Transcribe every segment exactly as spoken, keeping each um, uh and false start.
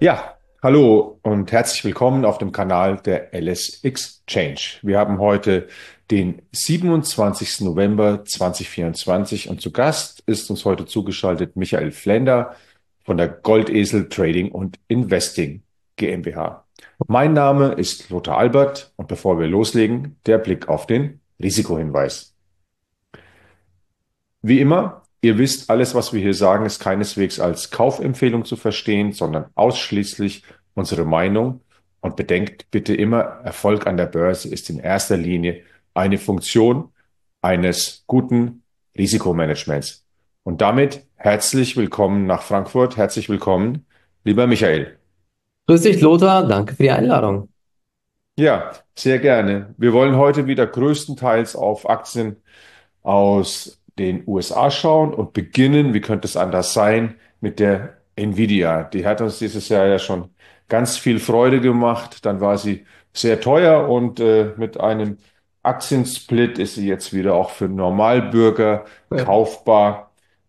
Ja, hallo und herzlich willkommen auf dem Kanal der L S Exchange. Wir haben heute den siebenundzwanzigsten November zweitausendvierundzwanzig und zu Gast ist uns heute zugeschaltet Michael Flender von der Goldesel Trading und Investing GmbH. Mein Name ist Lothar Albert und bevor wir loslegen, der Blick auf den Risikohinweis. Wie immer, ihr wisst, alles, was wir hier sagen, ist keineswegs als Kaufempfehlung zu verstehen, sondern ausschließlich unsere Meinung. Und bedenkt bitte immer, Erfolg an der Börse ist in erster Linie eine Funktion eines guten Risikomanagements. Und damit herzlich willkommen nach Frankfurt. Herzlich willkommen, lieber Michael. Grüß dich, Lothar. Danke für die Einladung. Ja, sehr gerne. Wir wollen heute wieder größtenteils auf Aktien aus den U S A schauen und beginnen, wie könnte es anders sein, mit der Nvidia. Die hat uns dieses Jahr ja schon ganz viel Freude gemacht. Dann war sie sehr teuer und äh, mit einem Aktiensplit ist sie jetzt wieder auch für Normalbürger Ja. kaufbar.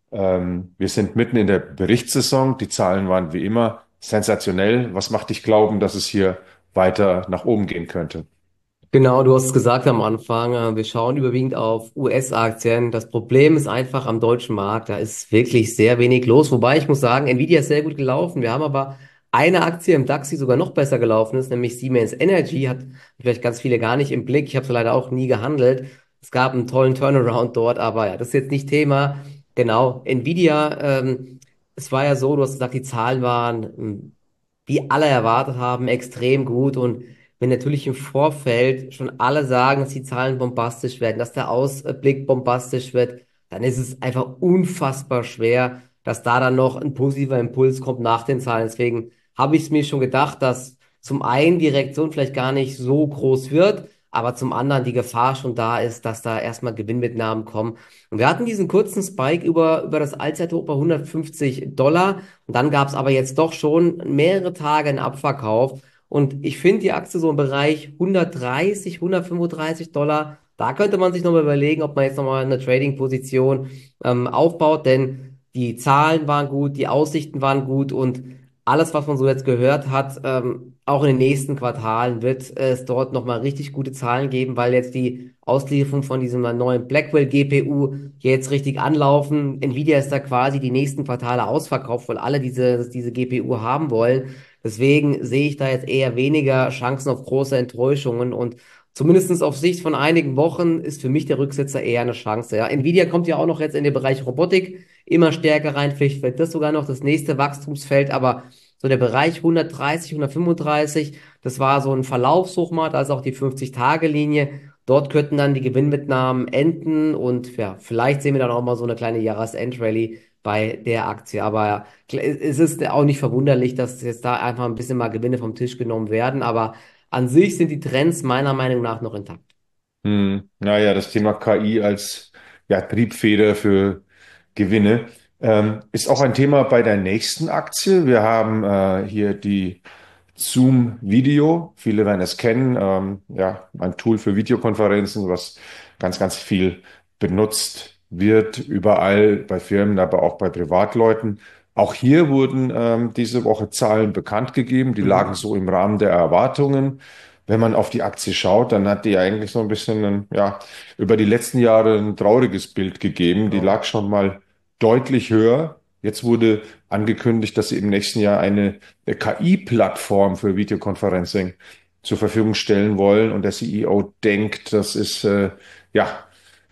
Ähm, wir sind mitten in der Berichtssaison. Die Zahlen waren wie immer sensationell. Was macht dich glauben, dass es hier weiter nach oben gehen könnte? Genau, du hast es gesagt am Anfang, äh, wir schauen überwiegend auf U S-Aktien. Das Problem ist einfach am deutschen Markt, da ist wirklich sehr wenig los. Wobei ich muss sagen, Nvidia ist sehr gut gelaufen. Wir haben aber eine Aktie im DAX, die sogar noch besser gelaufen ist, nämlich Siemens Energy, hat vielleicht ganz viele gar nicht im Blick. Ich habe sie leider auch nie gehandelt. Es gab einen tollen Turnaround dort, aber ja, das ist jetzt nicht Thema. Genau, Nvidia, ähm, es war ja so, du hast gesagt, die Zahlen waren, ähm, wie alle erwartet haben, extrem gut und wenn natürlich im Vorfeld schon alle sagen, dass die Zahlen bombastisch werden, dass der Ausblick bombastisch wird, dann ist es einfach unfassbar schwer, dass da dann noch ein positiver Impuls kommt nach den Zahlen. Deswegen habe ich es mir schon gedacht, dass zum einen die Reaktion vielleicht gar nicht so groß wird, aber zum anderen die Gefahr schon da ist, dass da erstmal Gewinnmitnahmen kommen. Und wir hatten diesen kurzen Spike über, über das Allzeithoch bei hundertfünfzig Dollar und dann gab es aber jetzt doch schon mehrere Tage einen Abverkauf. Und ich finde die Aktie so im Bereich hundertdreißig, hundertfünfunddreißig Dollar. Da könnte man sich nochmal überlegen, ob man jetzt nochmal eine Trading-Position ähm, aufbaut, denn die Zahlen waren gut, die Aussichten waren gut und alles, was man so jetzt gehört hat, ähm, auch in den nächsten Quartalen wird es dort nochmal richtig gute Zahlen geben, weil jetzt die Auslieferung von diesem neuen Blackwell G P U jetzt richtig anlaufen. Nvidia ist da quasi die nächsten Quartale ausverkauft, weil alle diese, diese G P U haben wollen. Deswegen sehe ich da jetzt eher weniger Chancen auf große Enttäuschungen und zumindest auf Sicht von einigen Wochen ist für mich der Rücksetzer eher eine Chance. Ja. Nvidia kommt ja auch noch jetzt in den Bereich Robotik immer stärker rein. Vielleicht wird das sogar noch das nächste Wachstumsfeld, aber so der Bereich hundertdreißig, hundertfünfunddreißig, das war so ein Verlaufshoch mal, da ist auch die fünfzig-Tage-Linie. Dort könnten dann die Gewinnmitnahmen enden und ja, vielleicht sehen wir dann auch mal so eine kleine Jahresendrally bei der Aktie. Aber es ist auch nicht verwunderlich, dass jetzt da einfach ein bisschen mal Gewinne vom Tisch genommen werden. Aber an sich sind die Trends meiner Meinung nach noch intakt. Hm, naja, das Thema K I als ja, Triebfeder für Gewinne ähm, ist auch ein Thema bei der nächsten Aktie. Wir haben äh, hier die Zoom Video. Viele werden es kennen. Ähm, ja, ein Tool für Videokonferenzen, was ganz, ganz viel benutzt wird, überall bei Firmen, aber auch bei Privatleuten. Auch hier wurden ähm, diese Woche Zahlen bekannt gegeben. Die lagen Mhm. so im Rahmen der Erwartungen. Wenn man auf die Aktie schaut, dann hat die eigentlich so ein bisschen, ein, ja, über die letzten Jahre ein trauriges Bild gegeben. Die Genau. lag schon mal deutlich höher. Jetzt wurde angekündigt, dass sie im nächsten Jahr eine K I-Plattform für Videoconferencing zur Verfügung stellen wollen. Und der C E O denkt, das ist äh, ja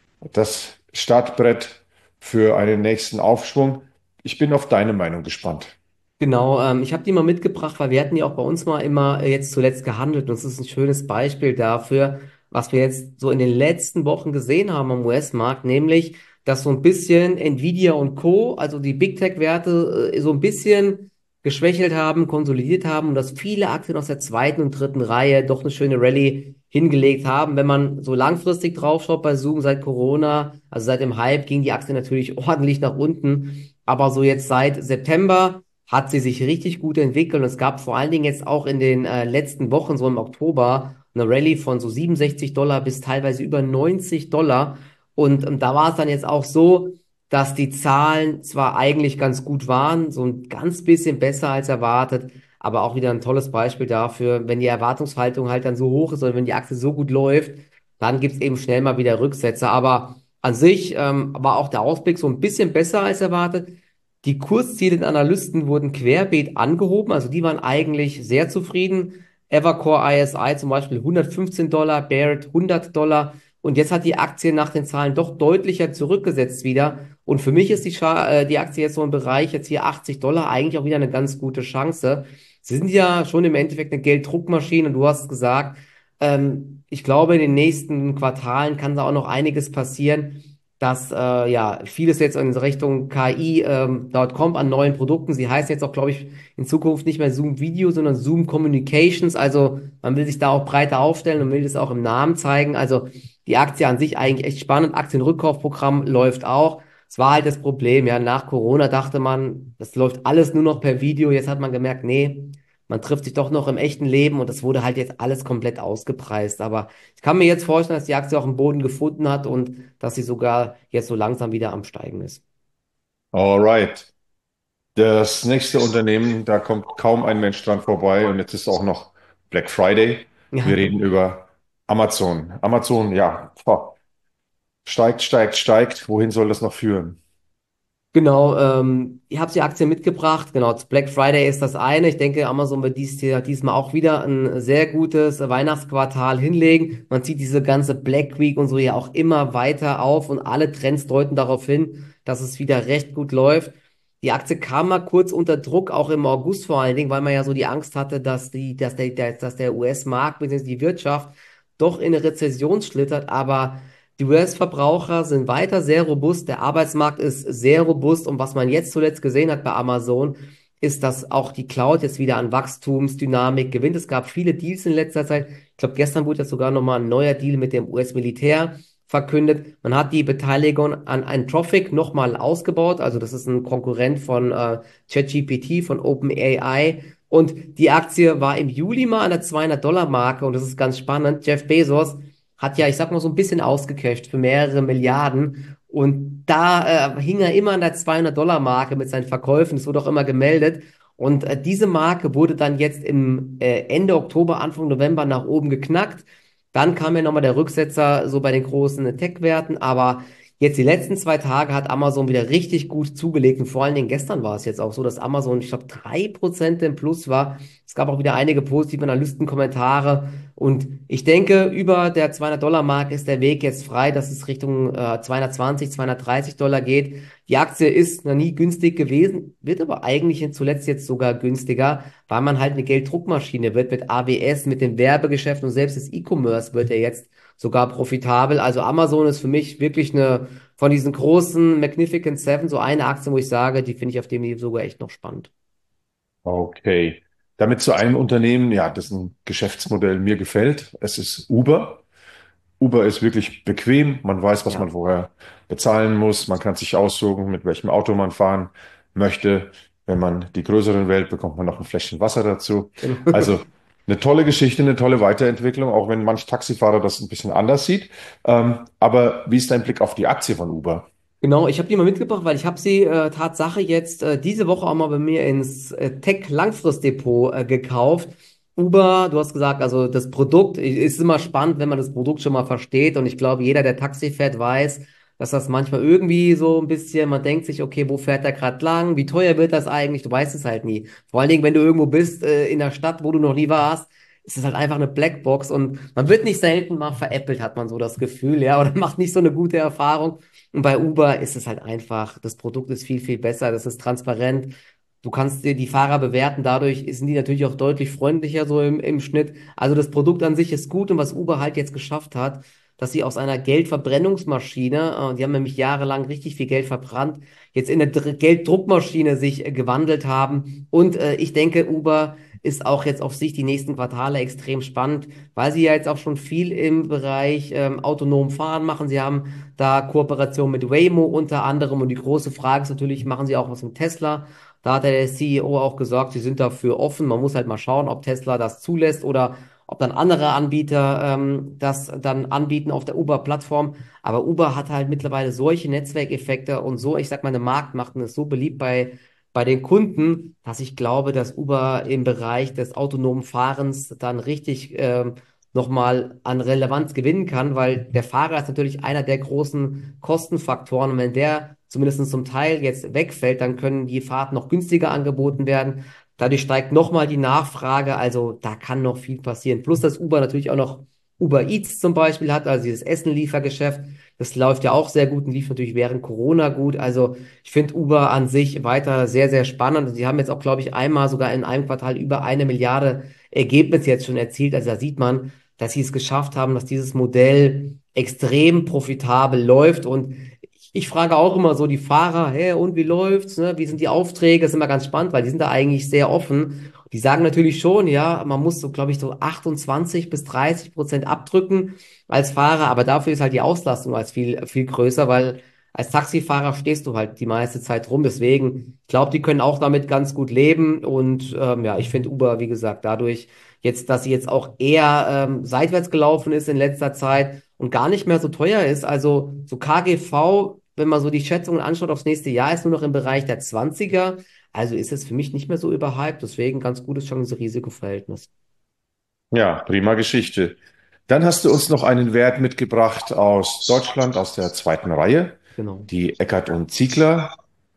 das Startbrett für einen nächsten Aufschwung. Ich bin auf deine Meinung gespannt. Genau, ähm, ich habe die mal mitgebracht, weil wir hatten die auch bei uns mal immer äh, jetzt zuletzt gehandelt. Und es ist ein schönes Beispiel dafür, was wir jetzt so in den letzten Wochen gesehen haben am U S-Markt, nämlich, dass so ein bisschen Nvidia und Co., also die Big Tech-Werte, äh, so ein bisschen geschwächelt haben, konsolidiert haben und dass viele Aktien aus der zweiten und dritten Reihe doch eine schöne Rallye hingelegt haben. Wenn man so langfristig draufschaut bei Zoom seit Corona, also seit dem Hype, ging die Aktie natürlich ordentlich nach unten. Aber so jetzt seit September hat sie sich richtig gut entwickelt und es gab vor allen Dingen jetzt auch in den äh, letzten Wochen, so im Oktober, eine Rallye von so siebenundsechzig Dollar bis teilweise über neunzig Dollar. Und ähm, da war es dann jetzt auch so, dass die Zahlen zwar eigentlich ganz gut waren, so ein ganz bisschen besser als erwartet, aber auch wieder ein tolles Beispiel dafür, wenn die Erwartungshaltung halt dann so hoch ist oder wenn die Aktie so gut läuft, dann gibt es eben schnell mal wieder Rücksätze. Aber an sich ähm, war auch der Ausblick so ein bisschen besser als erwartet. Die Kursziele der Analysten wurden querbeet angehoben, also die waren eigentlich sehr zufrieden. Evercore I S I zum Beispiel hundertfünfzehn Dollar, Barrett hundert Dollar. Und jetzt hat die Aktie nach den Zahlen doch deutlicher zurückgesetzt wieder. Und für mich ist die, Scha äh, die Aktie jetzt so im Bereich jetzt hier achtzig Dollar eigentlich auch wieder eine ganz gute Chance. Sie sind ja schon im Endeffekt eine Gelddruckmaschine und du hast gesagt, ähm, ich glaube, in den nächsten Quartalen kann da auch noch einiges passieren, dass äh, ja vieles jetzt in Richtung K I ähm, dort kommt an neuen Produkten. Sie heißt jetzt auch, glaube ich, in Zukunft nicht mehr Zoom Video, sondern Zoom Communications. Also man will sich da auch breiter aufstellen und will das auch im Namen zeigen. Also die Aktie an sich eigentlich echt spannend. Aktienrückkaufprogramm läuft auch. Es war halt das Problem, ja, nach Corona dachte man, das läuft alles nur noch per Video. Jetzt hat man gemerkt, nee, man trifft sich doch noch im echten Leben und das wurde halt jetzt alles komplett ausgepreist. Aber ich kann mir jetzt vorstellen, dass die Aktie auch einen Boden gefunden hat und dass sie sogar jetzt so langsam wieder am Steigen ist. Alright. Das nächste Unternehmen, da kommt kaum ein Mensch dran vorbei und jetzt ist auch noch Black Friday. Wir Ja, reden über Amazon. Amazon, ja, boah, steigt, steigt, steigt. Wohin soll das noch führen? genau. Ähm, ich habe die Aktie mitgebracht. Genau, zu Black Friday ist das eine. Ich denke, Amazon wird dies, Jahr- diesmal auch wieder ein sehr gutes Weihnachtsquartal hinlegen. Man zieht diese ganze Black Week und so ja auch immer weiter auf und alle Trends deuten darauf hin, dass es wieder recht gut läuft. Die Aktie kam mal kurz unter Druck, auch im August vor allen Dingen, weil man ja so die Angst hatte, dass die, dass der, der, dass der U S-Markt bzw. die Wirtschaft doch in eine Rezession schlittert. Aber die U S-Verbraucher sind weiter sehr robust, der Arbeitsmarkt ist sehr robust und was man jetzt zuletzt gesehen hat bei Amazon, ist, dass auch die Cloud jetzt wieder an Wachstumsdynamik gewinnt. Es gab viele Deals in letzter Zeit. Ich glaube, gestern wurde jetzt sogar nochmal ein neuer Deal mit dem U S-Militär verkündet. Man hat die Beteiligung an Anthropic nochmal ausgebaut. Also das ist ein Konkurrent von äh, ChatGPT, von OpenAI. Und die Aktie war im Juli mal an der zweihundert-Dollar-Marke und das ist ganz spannend. Jeff Bezos hat ja, ich sag mal, so ein bisschen ausgecasht für mehrere Milliarden. Und da äh, hing er immer an der zweihundert-Dollar-Marke mit seinen Verkäufen. Das wurde auch immer gemeldet. Und äh, diese Marke wurde dann jetzt im äh, Ende Oktober, Anfang November nach oben geknackt. Dann kam ja nochmal der Rücksetzer so bei den großen Tech-Werten. Aber jetzt die letzten zwei Tage hat Amazon wieder richtig gut zugelegt. Und vor allen Dingen gestern war es jetzt auch so, dass Amazon, ich glaube, drei Prozent im Plus war. Es gab auch wieder einige positive Analystenkommentare. Und ich denke, über der zweihundert-Dollar-Marke ist der Weg jetzt frei, dass es Richtung äh, zweihundertzwanzig, zweihundertdreißig Dollar geht. Die Aktie ist noch nie günstig gewesen, wird aber eigentlich zuletzt jetzt sogar günstiger, weil man halt eine Gelddruckmaschine wird mit A B S, mit dem Werbegeschäft und selbst das E-Commerce wird ja jetzt sogar profitabel. Also Amazon ist für mich wirklich eine von diesen großen Magnificent Seven so eine Aktie, wo ich sage, die finde ich auf dem Niveau sogar echt noch spannend. Okay. Damit zu einem Unternehmen, ja, dessen Geschäftsmodell mir gefällt. Es ist Uber. Uber ist wirklich bequem. Man weiß, was man Ja, vorher bezahlen muss. Man kann sich aussuchen, mit welchem Auto man fahren möchte. Wenn man die größeren wählt, bekommt man noch ein Fläschchen Wasser dazu. genau. Also eine tolle Geschichte, eine tolle Weiterentwicklung, auch wenn manch Taxifahrer das ein bisschen anders sieht. Ähm, aber wie ist dein Blick auf die Aktie von Uber? Genau, ich habe die mal mitgebracht, weil ich habe sie äh, Tatsache jetzt äh, diese Woche auch mal bei mir ins äh, Tech-Langfristdepot äh, gekauft. Uber, du hast gesagt, also das Produkt i- ist immer spannend, wenn man das Produkt schon mal versteht. Und ich glaube, jeder, der Taxi fährt, weiß, dass das manchmal irgendwie so ein bisschen, man denkt sich, okay, wo fährt der gerade lang? Wie teuer wird das eigentlich? Du weißt es halt nie. Vor allen Dingen, wenn du irgendwo bist äh, in der Stadt, wo du noch nie warst, ist es halt einfach eine Blackbox und man wird nicht selten mal veräppelt, hat man so das Gefühl, ja, oder macht nicht so eine gute Erfahrung. Und bei Uber ist es halt einfach, das Produkt ist viel, viel besser, das ist transparent. Du kannst dir die Fahrer bewerten, dadurch sind die natürlich auch deutlich freundlicher so im, im Schnitt. Also das Produkt an sich ist gut und was Uber halt jetzt geschafft hat, dass sie aus einer Geldverbrennungsmaschine, äh, die haben nämlich jahrelang richtig viel Geld verbrannt, jetzt in eine Dr Gelddruckmaschine sich äh, gewandelt haben. Und äh, ich denke, Uber ist auch jetzt auf sich die nächsten Quartale extrem spannend, weil sie ja jetzt auch schon viel im Bereich ähm, autonom fahren machen. Sie haben da Kooperation mit Waymo unter anderem. Und die große Frage ist natürlich, machen sie auch was mit Tesla? Da hat der C E O auch gesagt, sie sind dafür offen. Man muss halt mal schauen, ob Tesla das zulässt oder ob dann andere Anbieter ähm, das dann anbieten auf der Uber-Plattform. Aber Uber hat halt mittlerweile solche Netzwerkeffekte und so, ich sag mal, eine Marktmacht und ist so beliebt bei, bei den Kunden, dass ich glaube, dass Uber im Bereich des autonomen Fahrens dann richtig ähm, nochmal an Relevanz gewinnen kann, weil der Fahrer ist natürlich einer der großen Kostenfaktoren. Und wenn der zumindest zum Teil jetzt wegfällt, dann können die Fahrten noch günstiger angeboten werden. Dadurch steigt nochmal die Nachfrage. Also da kann noch viel passieren. Plus, dass Uber natürlich auch noch Uber Eats zum Beispiel hat, also dieses Essenliefergeschäft. Das läuft ja auch sehr gut und lief natürlich während Corona gut. Also ich finde Uber an sich weiter sehr, sehr spannend. Und sie haben jetzt auch, glaube ich, einmal sogar in einem Quartal über eine Milliarde Ergebnis jetzt schon erzielt. Also da sieht man, dass sie es geschafft haben, dass dieses Modell extrem profitabel läuft. Und ich, ich frage auch immer so die Fahrer, hä, und wie läuft's, ne? Wie sind die Aufträge? Das ist immer ganz spannend, weil die sind da eigentlich sehr offen. Die sagen natürlich schon, ja, man muss so, glaube ich, so achtundzwanzig bis dreißig Prozent abdrücken als Fahrer, aber dafür ist halt die Auslastung als viel, viel größer, weil als Taxifahrer stehst du halt die meiste Zeit rum. Deswegen, ich glaube, die können auch damit ganz gut leben. Und ähm, ja, ich finde Uber, wie gesagt, dadurch jetzt, dass sie jetzt auch eher ähm, seitwärts gelaufen ist in letzter Zeit und gar nicht mehr so teuer ist. Also so K G V, wenn man so die Schätzungen anschaut aufs nächste Jahr, ist nur noch im Bereich der Zwanziger. Also ist es für mich nicht mehr so überhyped. Deswegen ganz gutes Chance-Risiko-Verhältnis. Ja, prima Geschichte. Dann hast du uns noch einen Wert mitgebracht aus Deutschland, aus der zweiten Reihe, Genau. die Eckert und Ziegler.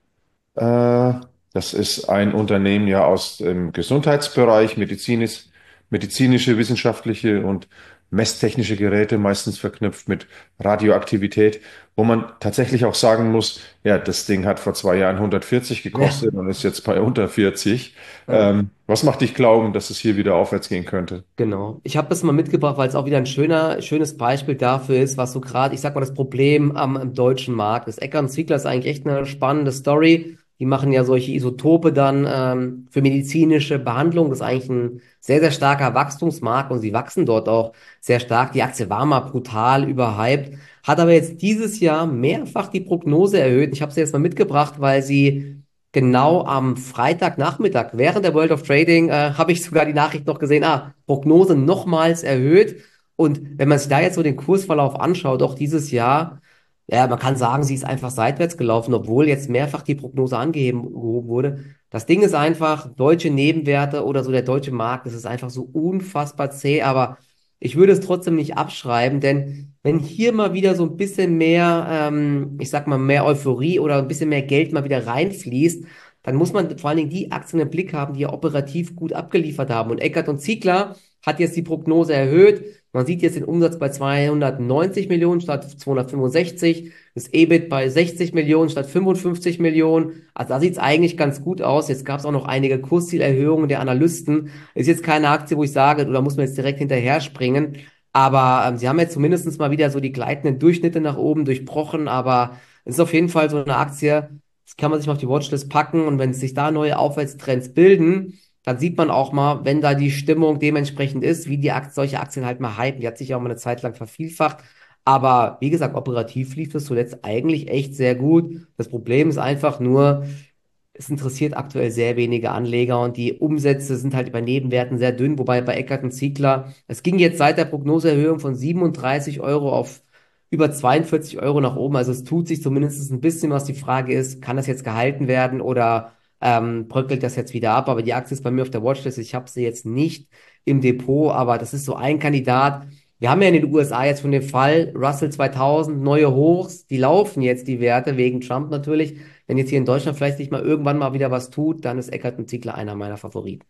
Äh, Das ist ein Unternehmen ja aus dem Gesundheitsbereich, medizinisch, medizinische, wissenschaftliche und messtechnische Geräte, meistens verknüpft mit Radioaktivität, wo man tatsächlich auch sagen muss, ja, das Ding hat vor zwei Jahren hundertvierzig Ja. gekostet und ist jetzt bei unter vierzig. Ja. Ähm, was macht dich glauben, dass es hier wieder aufwärts gehen könnte? Genau. Ich habe das mal mitgebracht, weil es auch wieder ein schöner, schönes Beispiel dafür ist, was so gerade, ich sag mal, das Problem am, am deutschen Markt ist. Eckert und Ziegler ist eigentlich echt eine spannende Story. Die machen ja solche Isotope dann ähm, für medizinische Behandlung. Das ist eigentlich ein sehr, sehr starker Wachstumsmarkt und sie wachsen dort auch sehr stark. Die Aktie war mal brutal überhyped, hat aber jetzt dieses Jahr mehrfach die Prognose erhöht. Ich habe sie jetzt mal mitgebracht, weil sie genau am Freitagnachmittag während der World of Trading äh, habe ich sogar die Nachricht noch gesehen, ah, Prognose nochmals erhöht. Und wenn man sich da jetzt so den Kursverlauf anschaut, auch dieses Jahr, ja, man kann sagen, sie ist einfach seitwärts gelaufen, obwohl jetzt mehrfach die Prognose angeheben gehoben wurde. Das Ding ist einfach, deutsche Nebenwerte oder so der deutsche Markt, das ist einfach so unfassbar zäh, aber ich würde es trotzdem nicht abschreiben, denn wenn hier mal wieder so ein bisschen mehr, ähm, ich sag mal, mehr Euphorie oder ein bisschen mehr Geld mal wieder reinfließt, dann muss man vor allen Dingen die Aktien im Blick haben, die ja operativ gut abgeliefert haben. Und Eckert und Ziegler hat jetzt die Prognose erhöht. Man sieht jetzt den Umsatz bei zweihundertneunzig Millionen statt zweihundertfünfundsechzig, das E B I T bei sechzig Millionen statt fünfundfünfzig Millionen. Also da sieht es eigentlich ganz gut aus. Jetzt gab es auch noch einige Kurszielerhöhungen der Analysten. Ist jetzt keine Aktie, wo ich sage, da muss man jetzt direkt hinterher springen. Aber ähm, sie haben jetzt zumindest mal wieder so die gleitenden Durchschnitte nach oben durchbrochen. Aber es ist auf jeden Fall so eine Aktie, das kann man sich mal auf die Watchlist packen. Und wenn sich da neue Aufwärtstrends bilden, dann sieht man auch mal, wenn da die Stimmung dementsprechend ist, wie die Akt solche Aktien halt mal hypen. Die hat sich ja auch mal eine Zeit lang vervielfacht. Aber wie gesagt, operativ lief das zuletzt eigentlich echt sehr gut. Das Problem ist einfach nur, es interessiert aktuell sehr wenige Anleger und die Umsätze sind halt bei Nebenwerten sehr dünn, wobei bei Eckert und Ziegler, es ging jetzt seit der Prognoseerhöhung von siebenunddreißig Euro auf über zweiundvierzig Euro nach oben. Also es tut sich zumindest ein bisschen was. Die Frage ist, kann das jetzt gehalten werden oder ähm, bröckelt das jetzt wieder ab? Aber die Aktie ist bei mir auf der Watchlist. Ich habe sie jetzt nicht im Depot, aber das ist so ein Kandidat. Wir haben ja in den U S A jetzt von dem Fall Russell zweitausend, neue Hochs, die laufen jetzt die Werte wegen Trump natürlich. Wenn jetzt hier in Deutschland vielleicht nicht mal irgendwann mal wieder was tut, dann ist Eckert und Ziegler einer meiner Favoriten.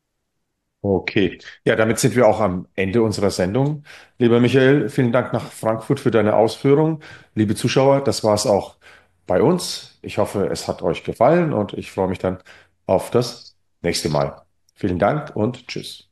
Okay, ja, damit sind wir auch am Ende unserer Sendung. Lieber Michael, vielen Dank nach Frankfurt für deine Ausführungen. Liebe Zuschauer, das war es auch bei uns. Ich hoffe, es hat euch gefallen und ich freue mich dann auf das nächste Mal. Vielen Dank und tschüss.